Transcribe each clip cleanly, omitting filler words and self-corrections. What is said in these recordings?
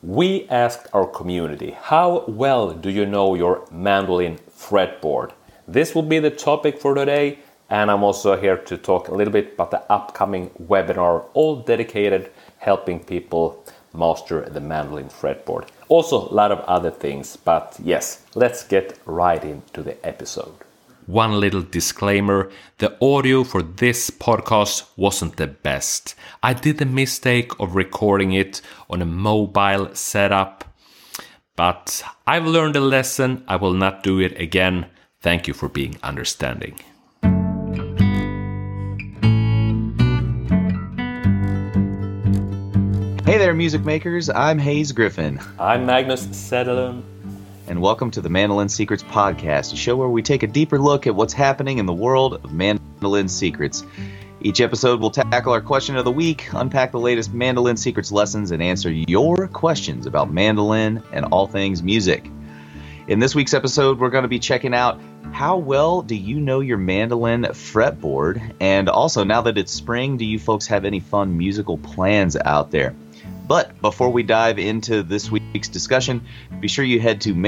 We asked our community, how well do you know your mandolin fretboard? This will be the topic for today, and I'm also here to talk a little bit about the upcoming webinar, all dedicated helping people master the mandolin fretboard. Also a lot of other things, but yes, let's get right into the episode. One little disclaimer, the audio for this podcast wasn't the best. I did the mistake of recording it on a mobile setup, but I've learned a lesson. I will not do it again. Thank you for being understanding. Hey there, music makers. I'm Hayes Griffin. I'm Magnus Sederlund. And welcome to the Mandolin Secrets Podcast, a show where we take a deeper look at what's happening in the world of mandolin secrets. Each episode will tackle our question of the week, unpack the latest mandolin secrets lessons, and answer your questions about mandolin and all things music. In this week's episode, we're going to be checking out how well do you know your mandolin fretboard? And also, now that it's spring, do you folks have any fun musical plans out there? But before we dive into this week's discussion, be sure you head to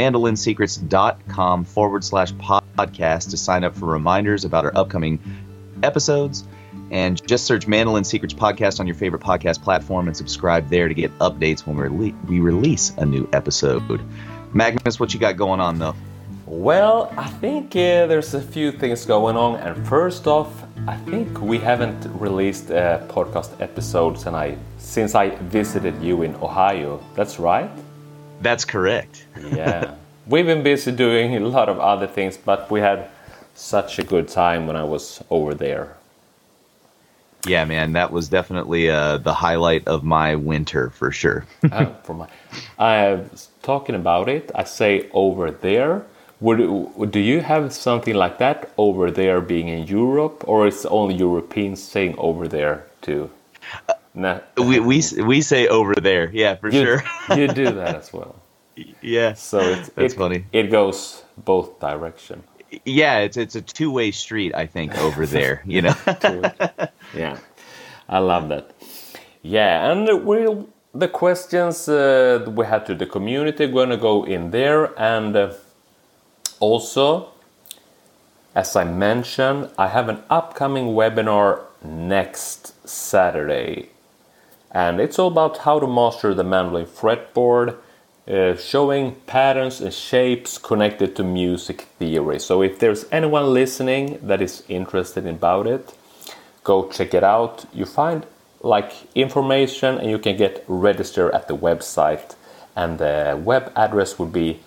mandolinsecrets.com/podcast to sign up for reminders about our upcoming episodes. And just search Mandolin Secrets Podcast on your favorite podcast platform and subscribe there to get updates when we release a new episode. Magnus, what you got going on, though? Well, I think there's a few things going on. And first off, I think we haven't released a podcast episode since I visited you in Ohio. That's right? That's correct. Yeah. We've been busy doing a lot of other things, but we had such a good time when I was over there. Yeah, man, that was definitely the highlight of my winter for sure. Talking about it, I say over there. Do you have something like that over there being in Europe, or is only Europeans saying over there too? No. We say over there, yeah, for sure. You do that as well. Yeah, so that's funny. It goes both direction. Yeah, it's a two-way street, I think, over there. You know. Yeah, I love that. Yeah, and the questions we had to the community going to go in there, and also, as I mentioned, I have an upcoming webinar next Saturday. And it's all about how to master the mandolin fretboard, showing patterns and shapes connected to music theory. So if there's anyone listening that is interested about it, go check it out. You find information and you can get registered at the website. And the web address would be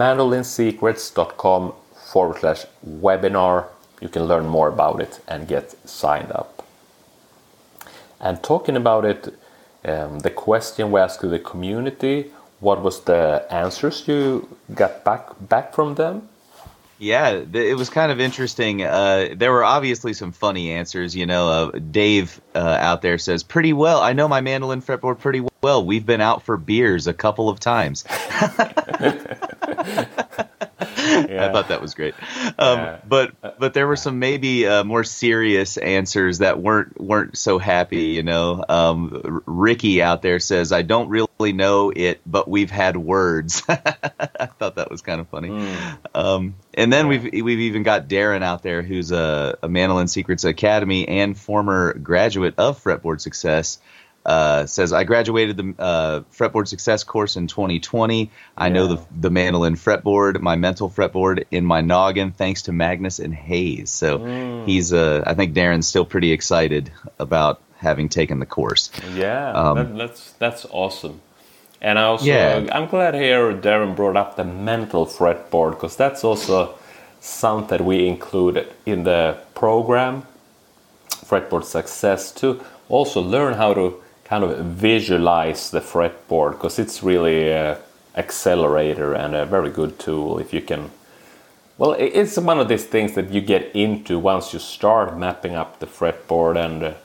mandolinsecrets.com/webinar. You can learn more about it and get signed up. And talking about it, the question we asked to the community, what was the answers you got back from them? Yeah, it was kind of interesting. There were obviously some funny answers. You know, Dave out there says, pretty well. I know my mandolin fretboard pretty well. We've been out for beers a couple of times. Yeah. I thought that was great. But there were some maybe more serious answers that weren't so happy, you know. Ricky out there says, I don't really know it, but we've had words. I thought that was kind of funny. And then we've even got Darren out there, who's a Mandolin Secrets Academy and former graduate of Fretboard Success. Says, I graduated the Fretboard Success course in 2020. I know the mandolin fretboard, my mental fretboard in my noggin, thanks to Magnus and Hayes. So he's, I think Darren's still pretty excited about having taken the course. Yeah, that's awesome. And I'm glad here Darren brought up the mental fretboard, because that's also something we included in the program, Fretboard Success, to also learn how to kind of visualize the fretboard, because it's really an accelerator and a very good tool if you can. Well, it's one of these things that you get into once you start mapping up the fretboard, and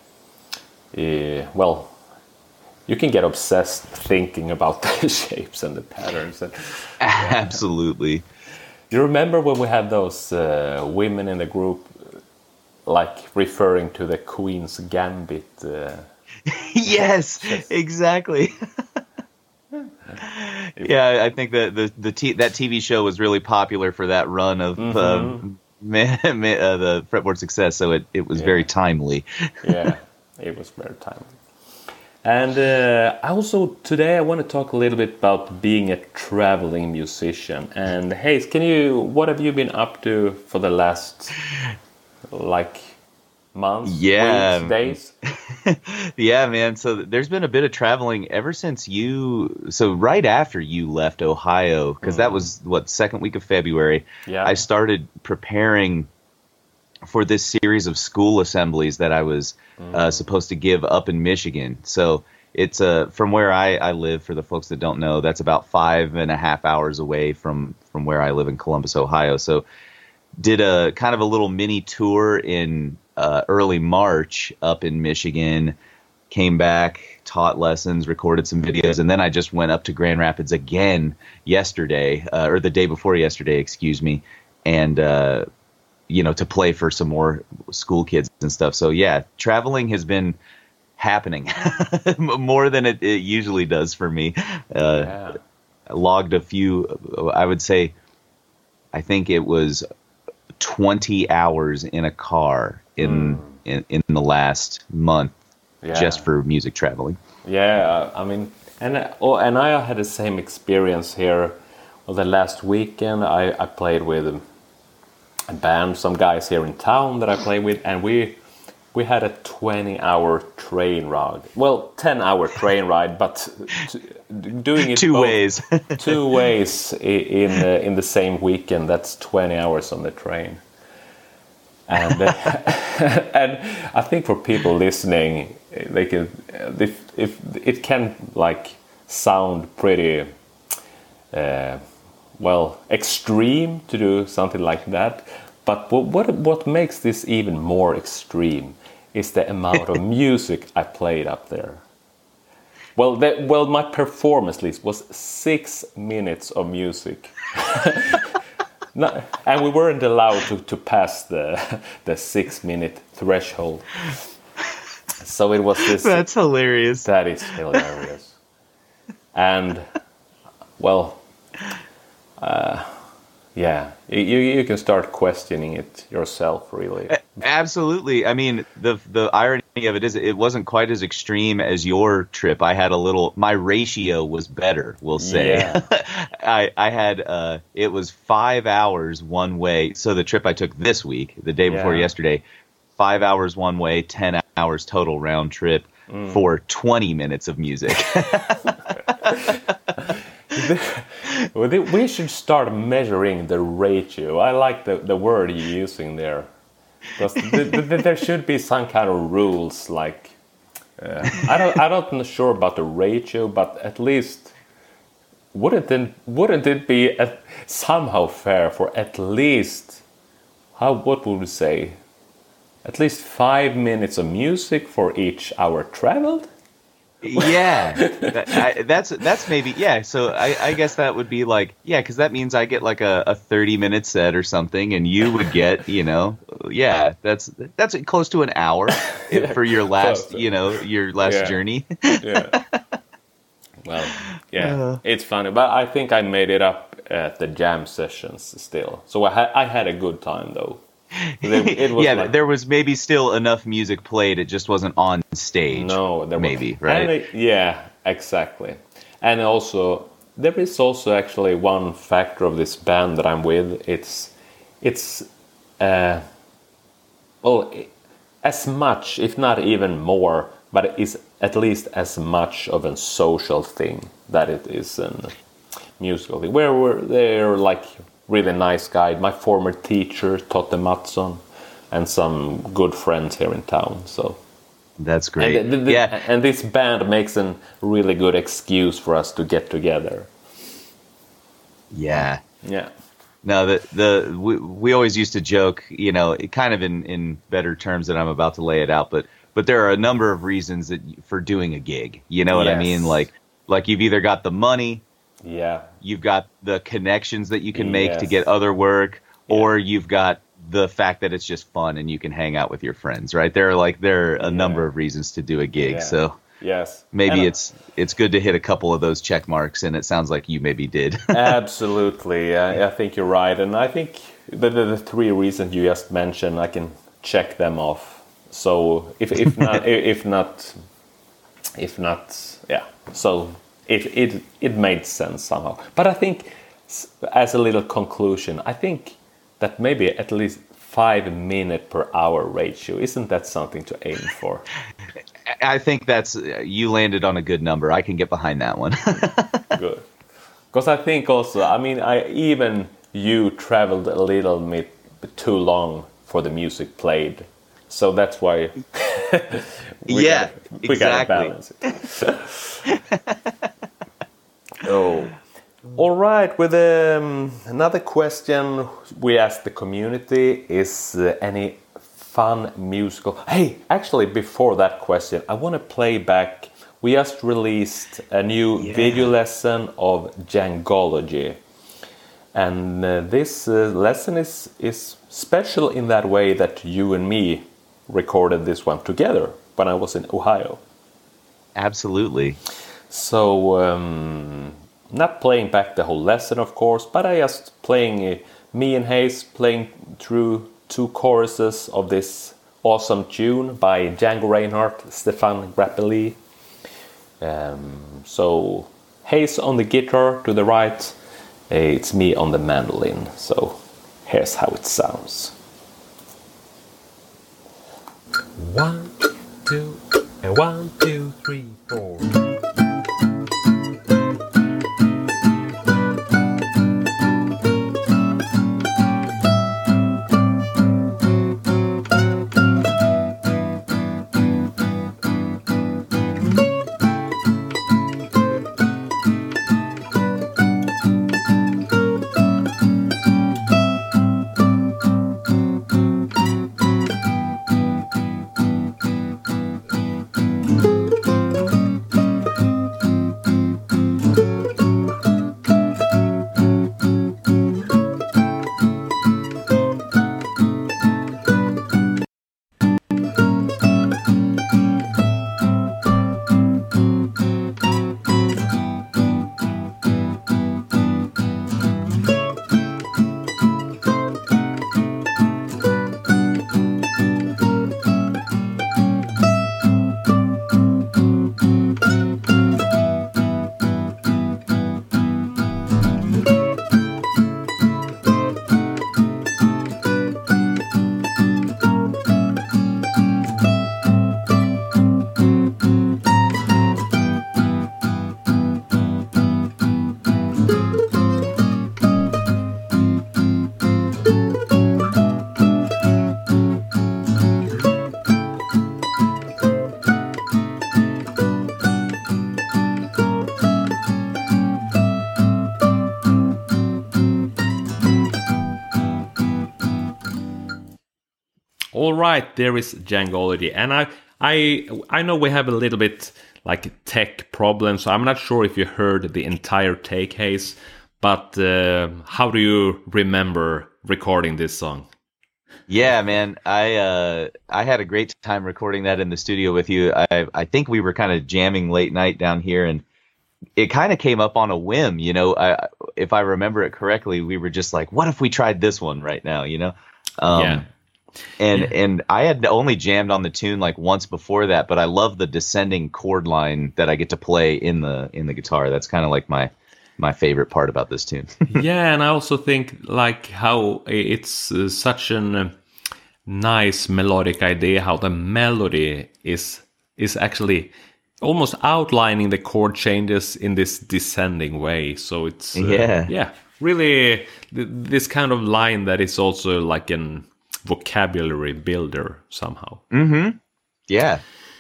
you can get obsessed thinking about the shapes and the patterns. And, Absolutely. Do you remember when we had those women in the group, referring to the Queen's Gambit? Yes, exactly. Yeah, I think that that TV show was really popular for that run of the Fretboard Success, so it was very timely. Yeah, it was very timely. And also today I want to talk a little bit about being a traveling musician. And Hayes, what have you been up to for the last months, weeks, days? Yeah, man. So there's been a bit of traveling ever since right after you left Ohio, because that was second week of February. Yeah. I started preparing for this series of school assemblies that I was supposed to give up in Michigan. So it's from where I live, for the folks that don't know, that's about 5.5 hours away from where I live in Columbus, Ohio. So did a kind of a little mini tour in early March up in Michigan, came back, taught lessons, recorded some videos, and then I just went up to Grand Rapids again yesterday, or the day before yesterday, excuse me, and to play for some more school kids and stuff. So yeah, traveling has been happening more than it usually does for me. I logged a few, I would say, I think it was 20 hours in a car in the last month, just for music traveling. Yeah, I mean, and I had the same experience here. Well, the last weekend I played with a band, some guys here in town that I play with, and we had a 20-hour train ride. Well, 10-hour train ride, but doing it two ways in the same weekend. That's 20 hours on the train. And and I think for people listening, they can, if it can sound pretty extreme to do something like that. But what makes this even more extreme is the amount of music I played up there. Well, my performance list was 6 minutes of music. And we weren't allowed to pass the 6-minute threshold. So it was this. That's hilarious. That is hilarious. And yeah, you can start questioning it yourself, really. Absolutely. I mean, the irony of it is it wasn't quite as extreme as your trip. I had my ratio was better, we'll say. Yeah. I had, it was 5 hours one way. So the trip I took this week, the day before yesterday, 5 hours one way, 10 hours total round trip for 20 minutes of music. We should start measuring the ratio. I like the word you're using there. Because there should be some kind of rules. I'm not sure about the ratio, but at least wouldn't it be somehow fair for at least what would we say? At least 5 minutes of music for each hour traveled? Yeah, that's maybe, yeah. So I guess that would be because that means I get a 30-minute set or something, and you would get, that's close to an hour for your last, your last journey. Yeah. Well, yeah, it's funny, but I think I made it up at the jam sessions still. So I had a good time though. It was there was maybe still enough music played. It just wasn't on stage. No, there maybe right. Yeah, exactly. And also, there is also actually one factor of this band that I'm with. It's as much, if not even more, but it is at least as much of a social thing that it is a musical thing. They're really nice guy. My former teacher, Totte Mattsson, and some good friends here in town. So that's great. And this band makes a really good excuse for us to get together. Yeah. Yeah. No, we always used to joke, kind of in better terms than I'm about to lay it out, but there are a number of reasons for doing a gig. You know what I mean? Like you've either got the money. Yeah. You've got the connections that you can make to get other work, or you've got the fact that it's just fun and you can hang out with your friends, right? There are a number of reasons to do a gig. Yeah. So Yes. Maybe it's good to hit a couple of those check marks, and it sounds like you maybe did. Absolutely. I think you're right. And I think the three reasons you just mentioned, I can check them off. So if not, yeah. So it made sense somehow. But I think, as a little conclusion, I think that maybe at least 5 minute per hour ratio, isn't that something to aim for? I think you landed on a good number. I can get behind that one. Good. Because I think also, I mean, you traveled a little bit too long for the music played. So that's why we gotta balance it. Oh. All right, with another question we asked the community is any fun musical... Hey, actually, before that question, I want to play back. We just released a new video lesson of Djangology. And this lesson is special in that way that you and me recorded this one together when I was in Ohio. Absolutely. So, not playing back the whole lesson, of course, but I just playing me and Hayes playing through 2 choruses of this awesome tune by Django Reinhardt, Stéphane Grappelli. So Hayes on the guitar to the right, it's me on the mandolin. So here's how it sounds. 1, 2, and 1, 2, 3, 4. All right, there is Djangology, and I know we have a little bit like tech problems, so I'm not sure if you heard the entire take, Hayes, but how do you remember recording this song? Yeah, man, I had a great time recording that in the studio with you. I think we were kind of jamming late night down here, and it kind of came up on a whim, you know. If I remember it correctly, we were just like, what if we tried this one right now, you know? Yeah. And I had only jammed on the tune like once before that, but I love the descending chord line that I get to play in the guitar. That's kind of like my favorite part about this tune. Yeah, and I also think like how it's such a nice melodic idea, how the melody is actually almost outlining the chord changes in this descending way. So it's really this kind of line that is also like an vocabulary builder somehow. Mm-hmm. Yeah.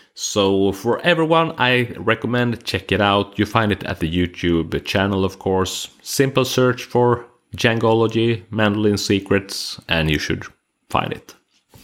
So for everyone, I recommend check it out. You find it at the YouTube channel, of course. Simple search for Djangology, Mandolin Secrets, and you should find it.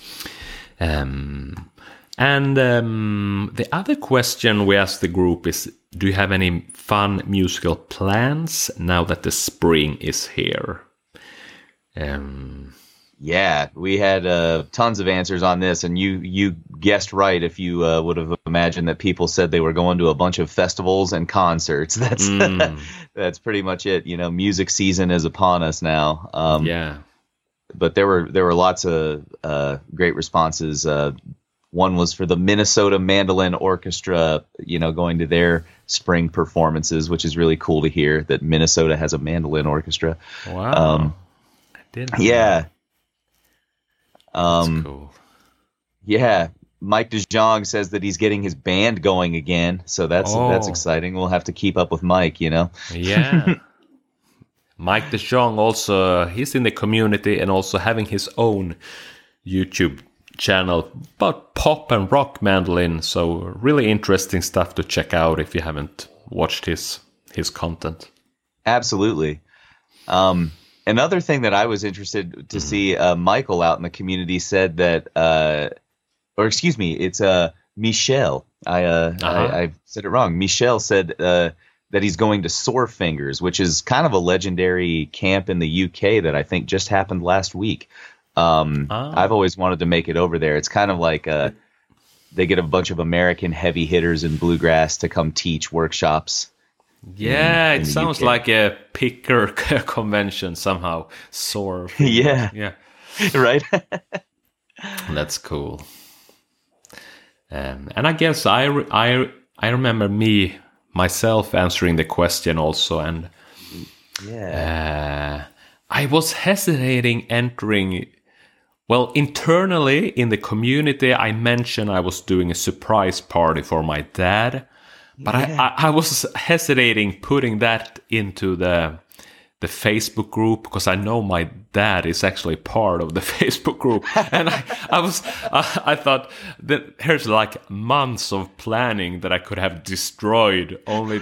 And the other question we asked the group is, do you have any fun musical plans now that the spring is here? Yeah, we had tons of answers on this, and you guessed right if you would have imagined that people said they were going to a bunch of festivals and concerts. That's that's pretty much it. You know, music season is upon us now. Yeah. But there were lots of great responses. One was for the Minnesota Mandolin Orchestra, you know, going to their spring performances, which is really cool to hear that Minnesota has a mandolin orchestra. Wow. I didn't know Yeah. that. That's cool. Yeah. Mike DeJong says that he's getting his band going again, so that's exciting. We'll have to keep up with Mike, you know. Yeah. Mike DeJong also, he's in the community and also having his own YouTube channel about pop and rock mandolin. So really interesting stuff to check out if you haven't watched his content. Absolutely. Another thing that I was interested to see, Michael out in the community said that, or excuse me, it's Michelle. I said it wrong. Michelle said that he's going to Sore Fingers, which is kind of a legendary camp in the UK that I think just happened last week. I've always wanted to make it over there. It's kind of like they get a bunch of American heavy hitters in bluegrass to come teach workshops. Yeah, in it the sounds UK. like a picker convention somehow. Sore. Yeah. Yeah. Right? That's cool. And I guess I remember myself answering the question also, and Yeah. I was hesitating entering. Well, internally in the community, I mentioned I was doing a surprise party for my dad, but I was hesitating putting that into the Facebook group because I know my dad is actually part of the Facebook group, and I thought that here's like months of planning that I could have destroyed only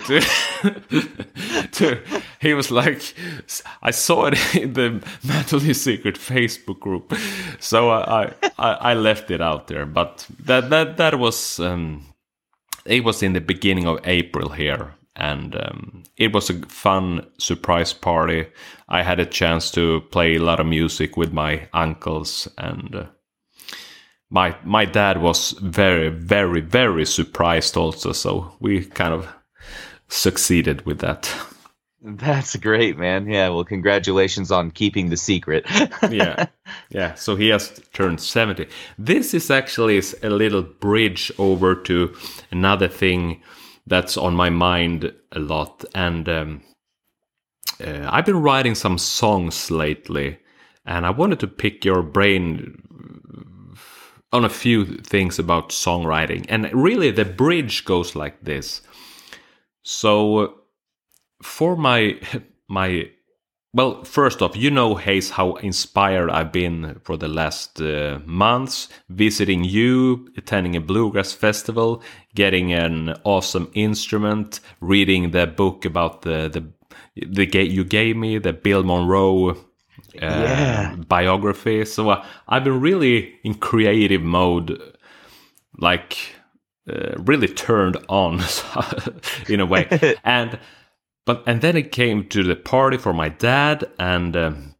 to he was like, I saw it in the Mentally Secret Facebook group, so I left it out there, but that was it was in the beginning of April here. And it was a fun surprise party. I had a chance to play a lot of music with my uncles, and my dad was very, very, very surprised also. So we kind of succeeded with that. That's great, man. Yeah, well, congratulations on keeping the secret. Yeah. So he has turned 70. This is actually a little bridge over to another thing that's on my mind a lot, and I've been writing some songs lately, and I wanted to pick your brain on a few things about songwriting. And really, the bridge goes like this. So, for my well, first off, you know, Hayes, how inspired I've been for the last months, visiting you, attending a bluegrass festival, getting an awesome instrument, reading the book about the you gave me, the Bill Monroe biography. So I've been really in creative mode, like really turned on in a way. And then it came to the party for my dad, and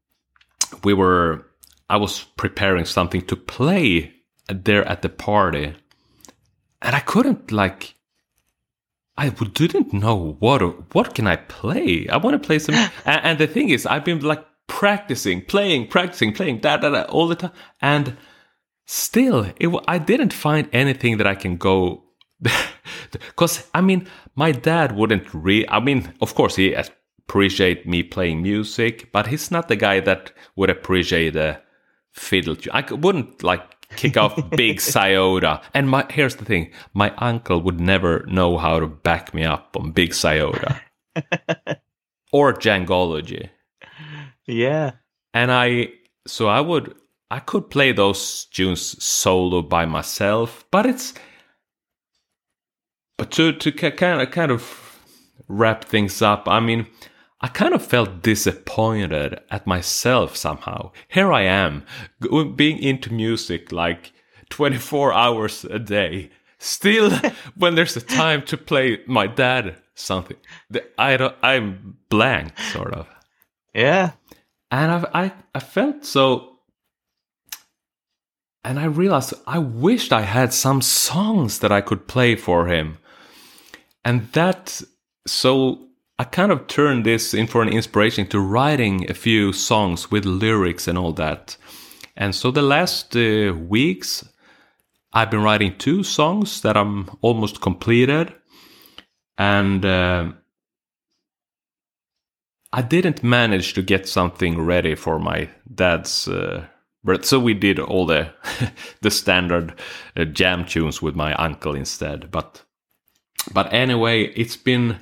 I was preparing something to play there at the party, and I couldn't I didn't know what can I play. I want to play some, and the thing is, I've been like practicing playing that all the time, and still I didn't find anything that I can go. Because, I mean, my dad wouldn't of course he appreciate me playing music, but he's not the guy that would appreciate a fiddle tune. I wouldn't kick off Big Scioto. And here's the thing, my uncle would never know how to back me up on Big Scioto or Djangology. Yeah. And I could play those tunes solo by myself, but to kind of wrap things up, I mean, I kind of felt disappointed at myself somehow. Here I am, being into music like 24 hours a day. Still, when there's a time to play my dad something, I'm blank, sort of. Yeah. And I felt so and I realized I wished I had some songs that I could play for him. And so I kind of turned this in for an inspiration to writing a few songs with lyrics and all that. And so the last weeks, I've been writing 2 songs that I'm almost completed. And I didn't manage to get something ready for my dad's birth. So we did all the the standard jam tunes with my uncle instead. But anyway, it's been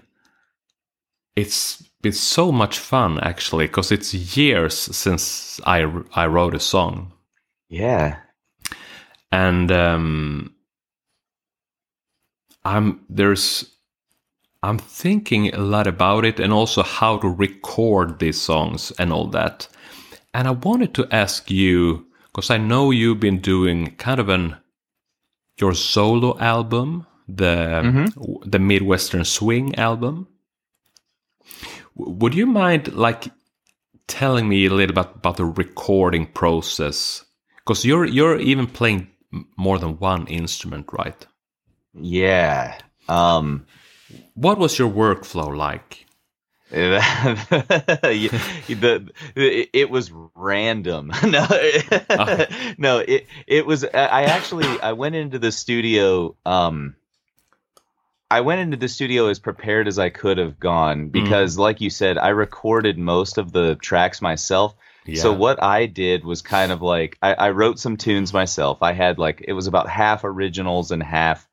so much fun, actually, because it's years since I wrote a song. Yeah. And I'm thinking a lot about it, and also how to record these songs and all that. And I wanted to ask you, because I know you've been doing kind of your solo album, the Midwestern Swing album. Would you mind like telling me a little bit about the recording process? Because you're even playing more than one instrument, right? Yeah. What was your workflow like? It was random. No, no. It was. I went into the studio. I went into the studio as prepared as I could have gone because, like you said, I recorded most of the tracks myself. Yeah. So what I did was kind of like I wrote some tunes myself. I had it was about half originals and half,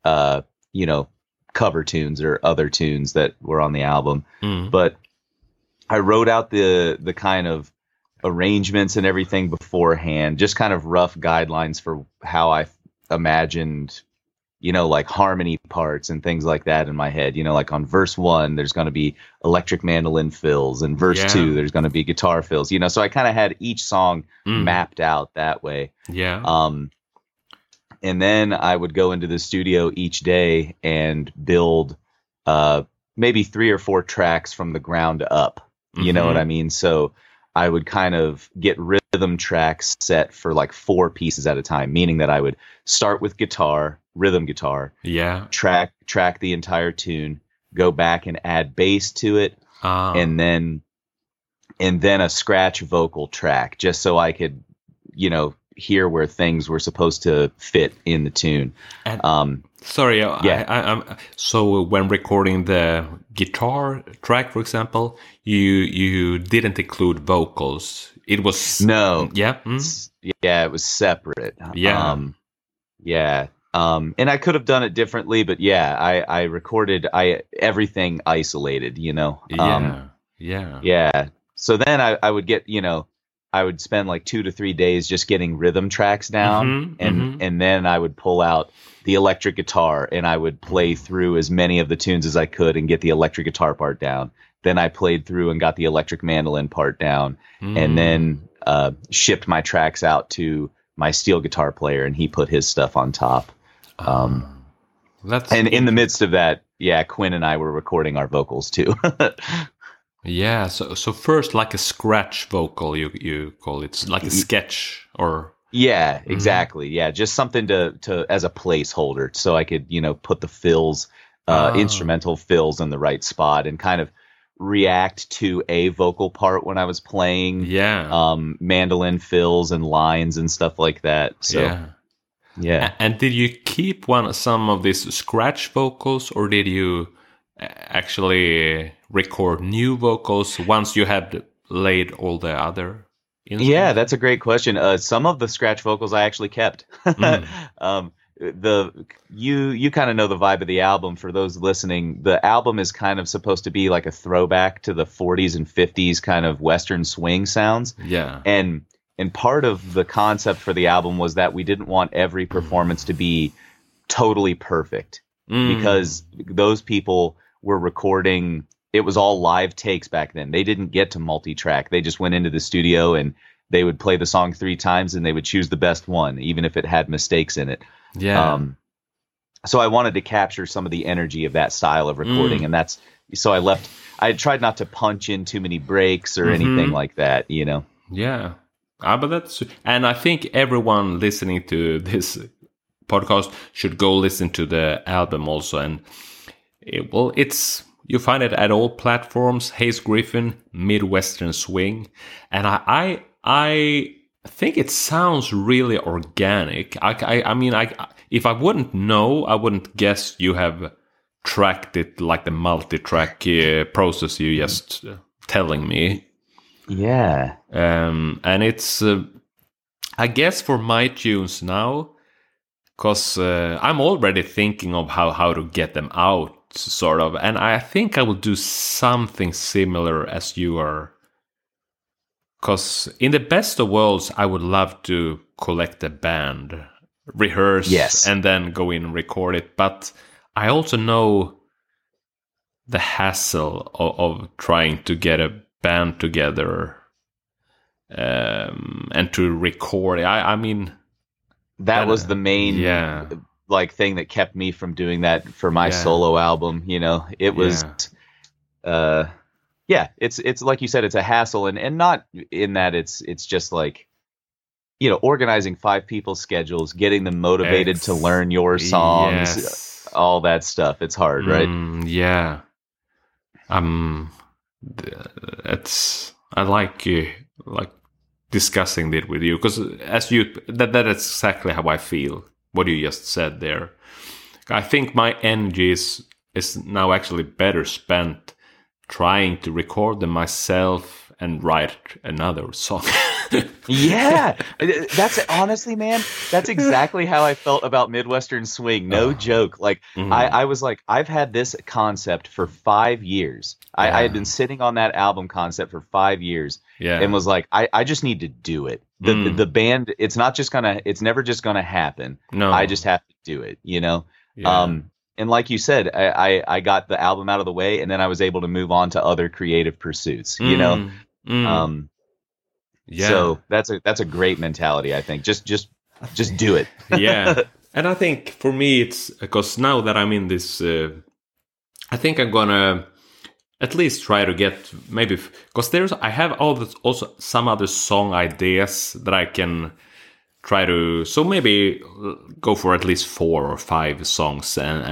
cover tunes or other tunes that were on the album. But I wrote out the kind of arrangements and everything beforehand, just kind of rough guidelines for how I imagined, like harmony parts and things like that in my head. Like on verse 1, there's going to be electric mandolin fills, and verse 2, there's going to be guitar fills. So I kind of had each song mapped out that way. Yeah. And then I would go into the studio each day and build maybe 3 or 4 tracks from the ground up. You know what I mean? So I would kind of get rhythm tracks set for 4 pieces at a time, meaning that I would start with rhythm guitar, track the entire tune, go back and add bass to it, and then a scratch vocal track, just so I could, hear where things were supposed to fit in the tune. And, so when recording the guitar track, for example, you didn't include vocals. It was it was separate. Yeah. And I could have done it differently, but I recorded everything isolated. So then I would get I would spend 2 to 3 days just getting rhythm tracks down, and then I would pull out the electric guitar and I would play through as many of the tunes as I could and get the electric guitar part down. Then I played through and got the electric mandolin part down, and then shipped my tracks out to my steel guitar player, and he put his stuff on top. And in the midst of that, Quinn and I were recording our vocals too. Yeah, so first like a scratch vocal, you call it, like a sketch, or exactly. Yeah, just something to as a placeholder, so I could put the fills, instrumental fills in the right spot, and kind of react to a vocal part when I was playing. Mandolin fills and lines and stuff like that. So And did you keep some of these scratch vocals, or did you actually record new vocals once you had laid all the other instruments? Yeah, that's a great question. Some of the scratch vocals I actually kept. You kind of know the vibe of the album. For those listening, the album is kind of supposed to be like a throwback to the 40s and 50s kind of Western swing sounds. Yeah. And part of the concept for the album was that we didn't want every performance to be totally perfect, because those people were recording. It was all live takes back then. They didn't get to multi-track. They just went into the studio and they would play the song 3 times and they would choose the best one, even if it had mistakes in it. Yeah. So I wanted to capture some of the energy of that style of recording, and I tried not to punch in too many breaks or anything like that, Yeah. But that's, and I think everyone listening to this podcast should go listen to the album also. And it's you find it at all platforms. Hayes Griffin, Midwestern Swing, and I think it sounds really organic. I mean, if I wouldn't know, I wouldn't guess you have tracked it like the multi-track process you just telling me. Yeah. And it's, I guess for my tunes now, because I'm already thinking of how to get them out, sort of. And I think I will do something similar as you are. Because in the best of worlds, I would love to collect a band, rehearse, and then go in and record it. But I also know the hassle of trying to get a band together and to record. I mean, that was the main like thing that kept me from doing that for my solo album. You know, it was it's like you said, it's a hassle, and not in that it's just like, you know, organizing 5 people's schedules, getting them motivated to learn your songs, all that stuff. It's hard, right? Yeah. It's, I like discussing it with you, because as you that is exactly how I feel. What you just said there. I think my energy is now actually better spent trying to record them myself and write another song. Yeah, that's honestly, man, that's exactly how I felt about Midwestern Swing. No joke. Like I was like, I've had this concept for 5 years. I had been sitting on that album concept for 5 years, and was like, I just need to do it. The band, it's never just gonna happen. No, I just have to do it. You know. Yeah. And like you said, I got the album out of the way, and then I was able to move on to other creative pursuits. You know. So that's a great mentality, I think. Just do it. Yeah. And I think for me, it's because now that I'm in this, I think I'm gonna at least try to get maybe, because I have also some other song ideas that I can try to, so maybe go for at least 4 or 5 songs,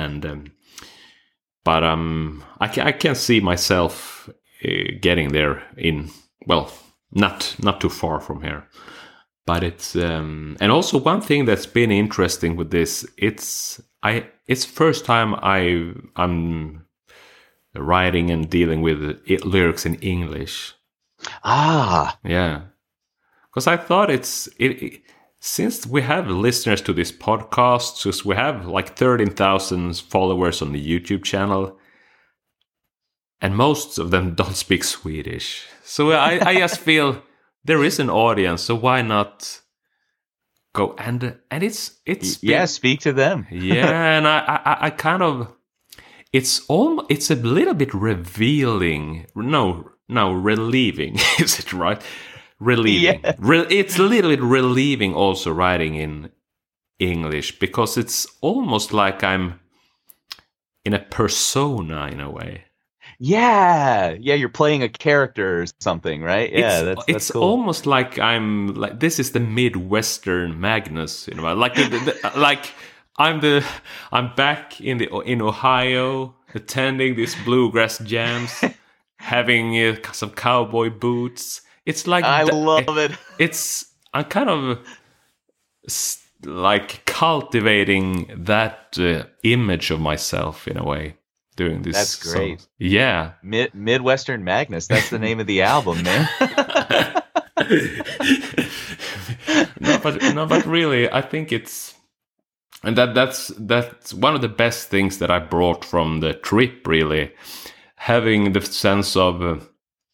but I can see myself getting there in, well, not too far from here. But it's and also one thing that's been interesting with this, it's first time I'm writing and dealing with lyrics in English. Yeah, because I thought it since we have listeners to this podcast, since we have like 13,000 followers on the YouTube channel, and most of them don't speak Swedish, so I just feel there is an audience, so why not go and it's speak to them. Yeah, and I kind of it's a little bit revealing. No, relieving. Is it right? Relieving. Yeah. It's a little bit relieving also writing in English, because it's almost like I'm in a persona in a way. Yeah, you're playing a character or something, right? Yeah, it's cool. Almost like I'm like, this is the Midwestern Magnus, you know, like like I'm back in Ohio, attending these bluegrass jams, having some cowboy boots. It's like I love it. I'm kind of like cultivating that image of myself in a way. Doing this. That's great. Songs. Yeah. Midwestern Magnus. That's the name of the album, man. No, but really, I think it's, and that's one of the best things that I brought from the trip. Really, having the sense of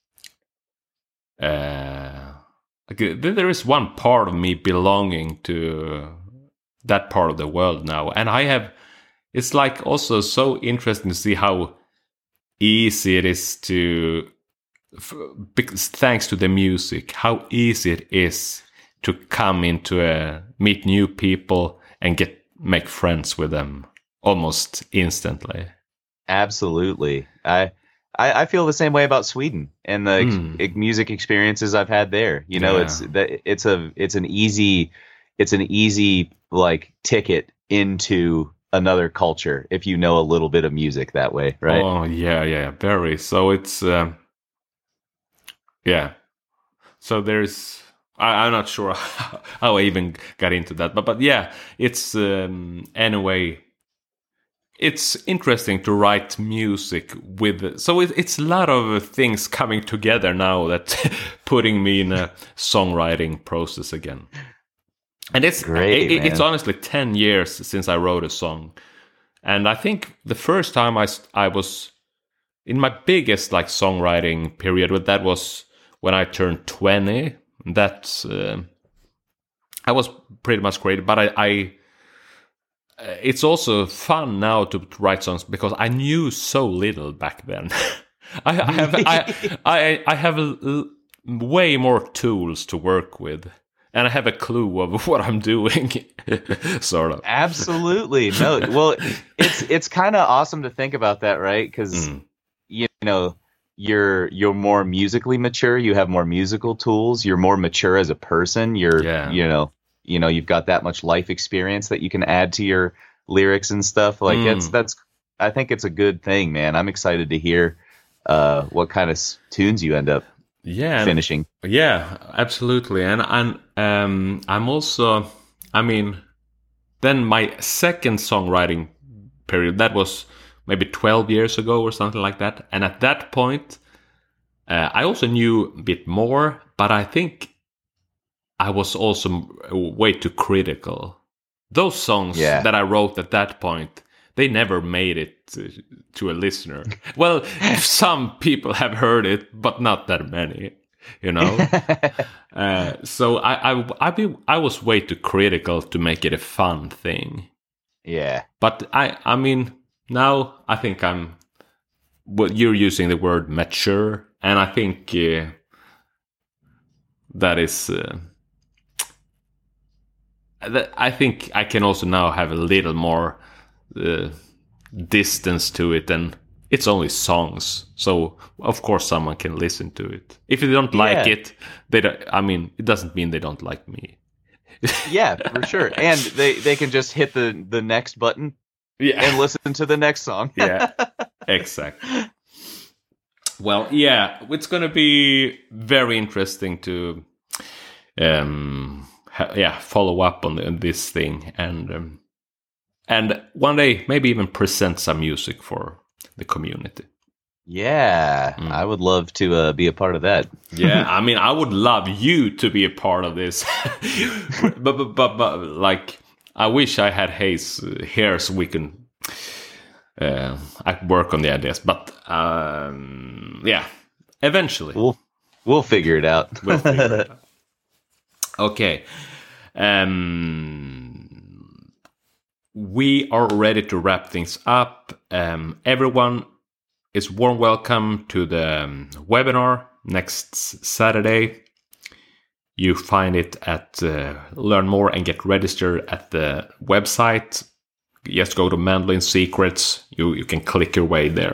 there is one part of me belonging to that part of the world now, and I have. It's like also so interesting to see how easy it is to, because thanks to the music, how easy it is to come into meet new people and make friends with them almost instantly. Absolutely. I feel the same way about Sweden and the music experiences I've had there. You know, it's an easy like ticket into another culture if you know a little bit of music that way, right? Oh yeah, very. So it's yeah. So there's I'm not sure how I even got into that, but yeah, it's anyway. It's interesting to write music with, so it's a lot of things coming together now that putting me in a songwriting process again. And it's great. It's honestly 10 years since I wrote a song, and I think the first time I was in my biggest like songwriting period, that was when I turned 20. That's I was pretty much creative, but I it's also fun now to write songs because I knew so little back then. I have way more tools to work with, and I have a clue of what I'm doing, sort of. Absolutely. No, well, it's kind of awesome to think about that, right? Because you know, you're more musically mature. You have more musical tools. You're more mature as a person. You've got that much life experience that you can add to your lyrics and stuff. Like that's I think it's a good thing, man. I'm excited to hear what kind of tunes you end up finishing. Yeah, absolutely. And I'm also, I mean, then my second songwriting period, that was maybe 12 years ago or something like that. And at that point, I also knew a bit more, but I think I was also way too critical. Those songs that I wrote at that point, they never made it to a listener. Well, some people have heard it, but not that many, you know? So I was way too critical to make it a fun thing. Yeah. But I mean, now I think you're using the word mature, and I think that is... I think I can also now have a little more distance to it, and it's only songs, so of course someone can listen to it. If they don't like it, it doesn't mean they don't like me. Yeah, for sure. And they can just hit the next button and listen to the next song. Yeah, exactly. Well, yeah, it's going to be very interesting to follow up on this thing, and one day maybe even present some music for the community. Yeah, I would love to be a part of that. Yeah, I mean, I would love you to be a part of this. but like, I wish I had Hayes here so we can I work on the ideas. But eventually we'll figure it out. Okay. We are ready to wrap things up. Everyone is warm welcome to the webinar next Saturday. You find it at Learn More and Get Registered at the website. Just go to Mandolin Secrets. You can click your way there.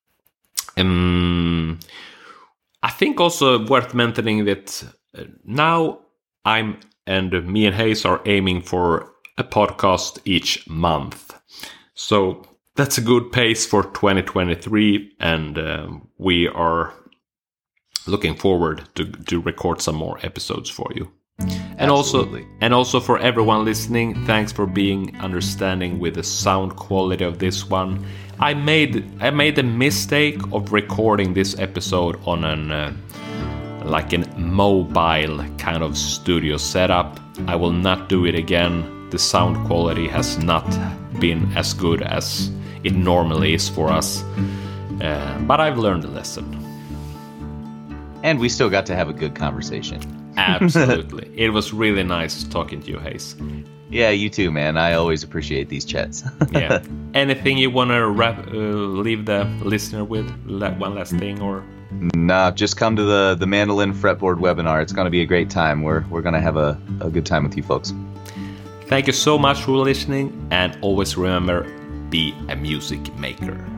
I think also worth mentioning that now me and Hayes are aiming for a podcast each month. So that's a good pace for 2023, and we are looking forward to record some more episodes for you. And also for everyone listening, thanks for being understanding with the sound quality of this one. I made the mistake of recording this episode on a mobile kind of studio setup. I will not do it again. The sound quality has not been as good as it normally is for us, but I've learned a lesson. And we still got to have a good conversation. Absolutely. It was really nice talking to you, Hayes. Yeah, you too, man. I always appreciate these chats. Yeah. Anything you want to leave the listener with? One last thing, or? Nah, just come to the Mandolin Fretboard webinar. It's going to be a great time. We're going to have a good time with you folks. Thank you so much for listening, and always remember, be a music maker.